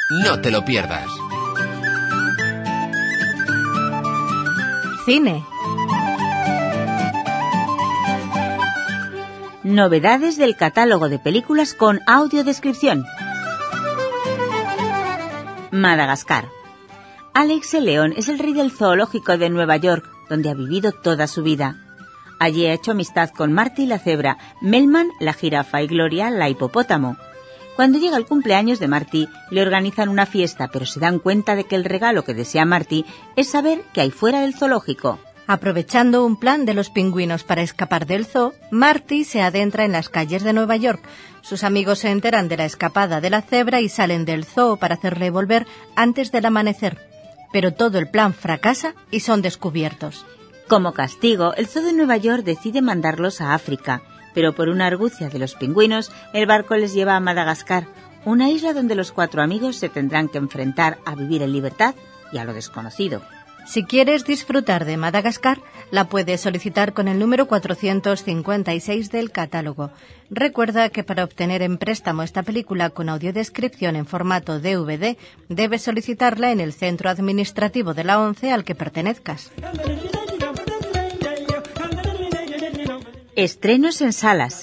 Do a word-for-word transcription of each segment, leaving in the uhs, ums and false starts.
No te lo pierdas. Cine. Novedades del catálogo de películas con audiodescripción. Madagascar. Alex el león es el rey del zoológico de Nueva York, donde ha vivido toda su vida. Allí ha hecho amistad con Marty la cebra, Melman la jirafa y Gloria la hipopótamo. Cuando llega el cumpleaños de Marty, le organizan una fiesta, pero se dan cuenta de que el regalo que desea Marty es saber qué hay fuera del zoológico. Aprovechando un plan de los pingüinos para escapar del zoo, Marty se adentra en las calles de Nueva York. Sus amigos se enteran de la escapada de la cebra y salen del zoo para hacerle volver antes del amanecer. Pero todo el plan fracasa y son descubiertos. Como castigo, el zoo de Nueva York decide mandarlos a África, pero por una argucia de los pingüinos, el barco les lleva a Madagascar, una isla donde los cuatro amigos se tendrán que enfrentar a vivir en libertad y a lo desconocido. Si quieres disfrutar de Madagascar, la puedes solicitar con el número cuatrocientos cincuenta y seis del catálogo. Recuerda que para obtener en préstamo esta película con audiodescripción en formato D V D, debes solicitarla en el centro administrativo de la ONCE al que pertenezcas. Estrenos en salas.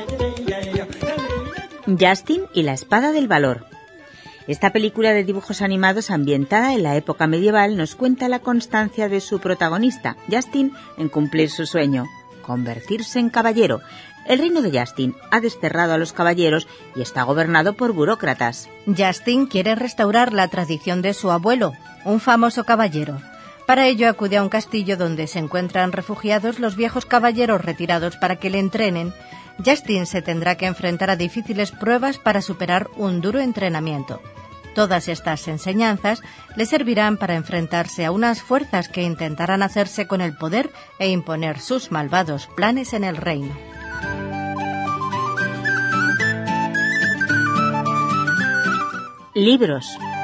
Justin y la espada del valor. Esta película de dibujos animados ambientada en la época medieval nos cuenta la constancia de su protagonista, Justin, en cumplir su sueño, convertirse en caballero. El reino de Justin ha desterrado a los caballeros y está gobernado por burócratas. Justin quiere restaurar la tradición de su abuelo, un famoso caballero. Para ello acude a un castillo donde se encuentran refugiados los viejos caballeros retirados para que le entrenen. Justin se tendrá que enfrentar a difíciles pruebas para superar un duro entrenamiento. Todas estas enseñanzas le servirán para enfrentarse a unas fuerzas que intentarán hacerse con el poder e imponer sus malvados planes en el reino. Libros.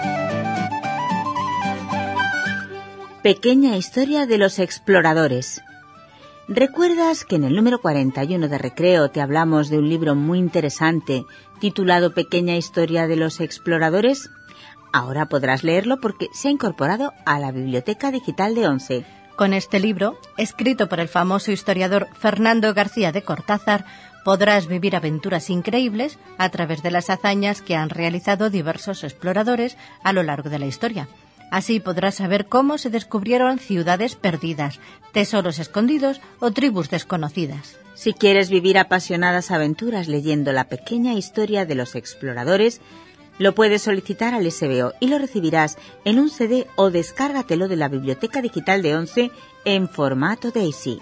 Pequeña historia de los exploradores. ¿Recuerdas que en el número cuarenta y uno de Recreo te hablamos de un libro muy interesante titulado Pequeña historia de los exploradores? Ahora podrás leerlo porque se ha incorporado a la Biblioteca Digital de ONCE. Con este libro, escrito por el famoso historiador Fernando García de Cortázar, podrás vivir aventuras increíbles a través de las hazañas que han realizado diversos exploradores a lo largo de la historia. Así podrás saber cómo se descubrieron ciudades perdidas, tesoros escondidos o tribus desconocidas. Si quieres vivir apasionadas aventuras leyendo la pequeña historia de los exploradores, lo puedes solicitar al S B O y lo recibirás en un C D o descárgatelo de la Biblioteca Digital de ONCE en formato DAISY.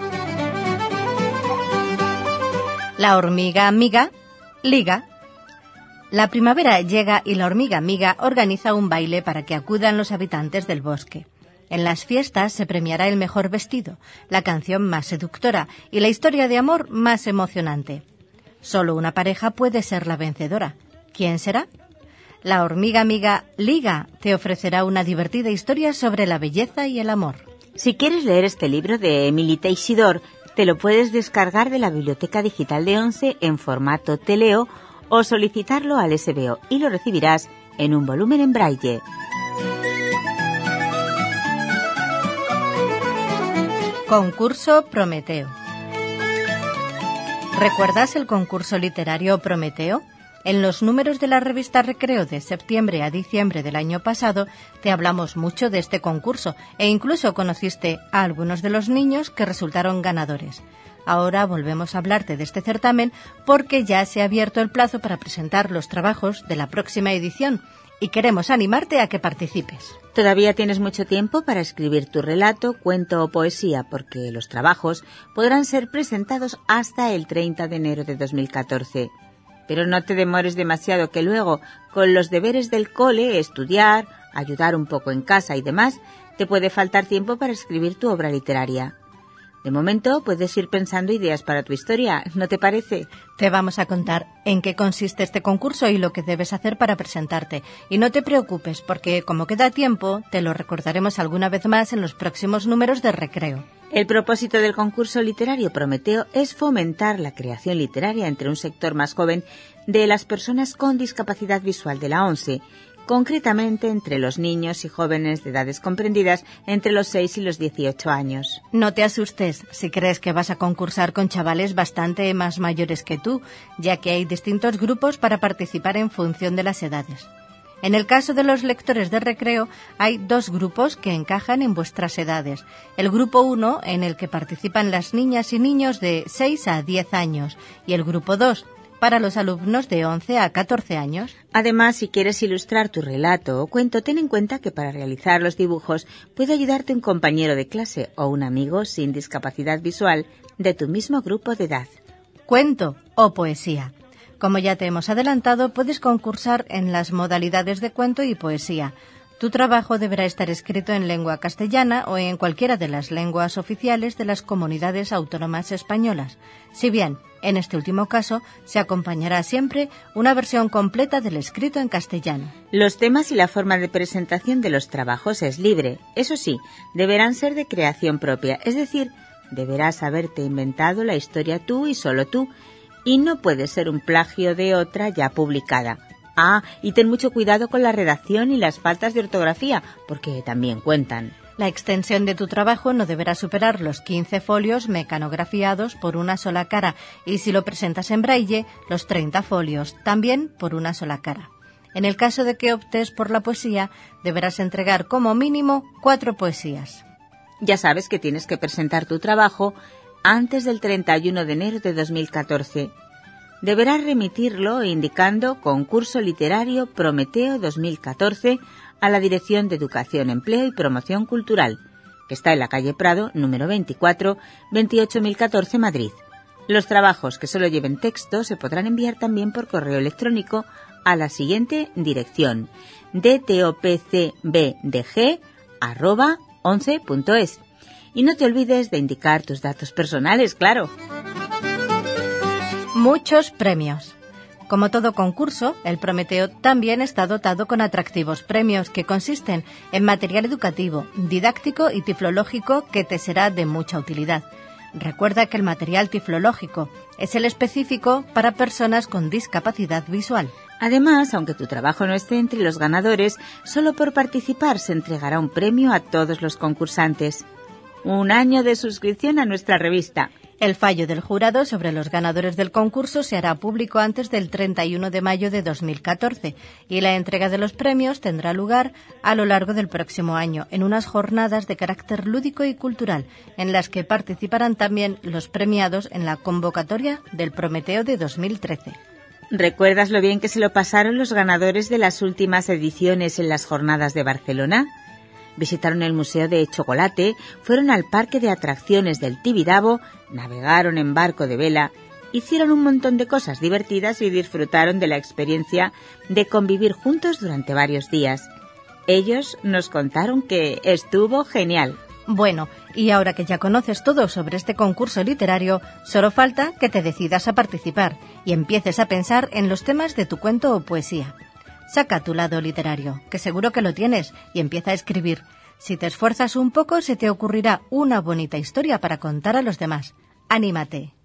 La hormiga amiga liga. La primavera llega y la hormiga amiga organiza un baile para que acudan los habitantes del bosque. En las fiestas se premiará el mejor vestido, la canción más seductora y la historia de amor más emocionante. Solo una pareja puede ser la vencedora. ¿Quién será? La hormiga amiga Liga te ofrecerá una divertida historia sobre la belleza y el amor. Si quieres leer este libro de Emily Teixidor, te lo puedes descargar de la Biblioteca Digital de ONCE en formato Te Leo o solicitarlo al S B O y lo recibirás en un volumen en braille. Concurso Prometeo. ¿Recuerdas el concurso literario Prometeo? En los números de la revista Recreo de septiembre a diciembre del año pasado te hablamos mucho de este concurso e incluso conociste a algunos de los niños que resultaron ganadores. Ahora volvemos a hablarte de este certamen porque ya se ha abierto el plazo para presentar los trabajos de la próxima edición y queremos animarte a que participes. Todavía tienes mucho tiempo para escribir tu relato, cuento o poesía porque los trabajos podrán ser presentados hasta el treinta de enero de dos mil catorce. Pero no te demores demasiado que luego, con los deberes del cole, estudiar, ayudar un poco en casa y demás, te puede faltar tiempo para escribir tu obra literaria. De momento puedes ir pensando ideas para tu historia, ¿no te parece? Te vamos a contar en qué consiste este concurso y lo que debes hacer para presentarte. Y no te preocupes, porque como queda tiempo, te lo recordaremos alguna vez más en los próximos números de Recreo. El propósito del concurso literario Prometeo es fomentar la creación literaria entre un sector más joven de las personas con discapacidad visual de la ONCE, concretamente entre los niños y jóvenes de edades comprendidas entre los seis y los dieciocho años. No te asustes si crees que vas a concursar con chavales bastante más mayores que tú, ya que hay distintos grupos para participar en función de las edades. En el caso de los lectores de recreo, hay dos grupos que encajan en vuestras edades. El grupo uno, en el que participan las niñas y niños de seis a diez años, y el grupo dos, para los alumnos de once a catorce años. Además, si quieres ilustrar tu relato o cuento, ten en cuenta que para realizar los dibujos puede ayudarte un compañero de clase o un amigo sin discapacidad visual de tu mismo grupo de edad. Cuento o poesía. Como ya te hemos adelantado, puedes concursar en las modalidades de cuento y poesía. Tu trabajo deberá estar escrito en lengua castellana o en cualquiera de las lenguas oficiales de las comunidades autónomas españolas. Si bien, en este último caso, se acompañará siempre una versión completa del escrito en castellano. Los temas y la forma de presentación de los trabajos es libre. Eso sí, deberán ser de creación propia, es decir, deberás haberte inventado la historia tú y solo tú, y no puede ser un plagio de otra ya publicada. Ah, y ten mucho cuidado con la redacción y las faltas de ortografía, porque también cuentan. La extensión de tu trabajo no deberá superar los quince folios mecanografiados por una sola cara, y si lo presentas en braille, los treinta folios, también por una sola cara. En el caso de que optes por la poesía, deberás entregar como mínimo cuatro poesías. Ya sabes que tienes que presentar tu trabajo antes del treinta y uno de enero de dos mil catorce. Deberás remitirlo indicando Concurso Literario Prometeo dos mil catorce a la Dirección de Educación, Empleo y Promoción Cultural, que está en la calle Prado, número veinticuatro, veintiocho mil catorce, Madrid. Los trabajos que solo lleven texto se podrán enviar también por correo electrónico a la siguiente dirección: d t o p c b d g arroba once punto es. Y no te olvides de indicar tus datos personales, claro. Muchos premios. Como todo concurso, el Prometeo también está dotado con atractivos premios que consisten en material educativo, didáctico y tiflológico que te será de mucha utilidad. Recuerda que el material tiflológico es el específico para personas con discapacidad visual. Además, aunque tu trabajo no esté entre los ganadores, solo por participar se entregará un premio a todos los concursantes. Un año de suscripción a nuestra revista. El fallo del jurado sobre los ganadores del concurso se hará público antes del treinta y uno de mayo de dos mil catorce y la entrega de los premios tendrá lugar a lo largo del próximo año en unas jornadas de carácter lúdico y cultural en las que participarán también los premiados en la convocatoria del Prometeo de dos mil trece. ¿Recuerdas lo bien que se lo pasaron los ganadores de las últimas ediciones en las jornadas de Barcelona? Visitaron el Museo de Chocolate, fueron al Parque de Atracciones del Tibidabo, navegaron en barco de vela, hicieron un montón de cosas divertidas y disfrutaron de la experiencia de convivir juntos durante varios días. Ellos nos contaron que estuvo genial. Bueno, y ahora que ya conoces todo sobre este concurso literario, solo falta que te decidas a participar y empieces a pensar en los temas de tu cuento o poesía. Saca tu lado literario, que seguro que lo tienes, y empieza a escribir. Si te esfuerzas un poco, se te ocurrirá una bonita historia para contar a los demás. ¡Anímate!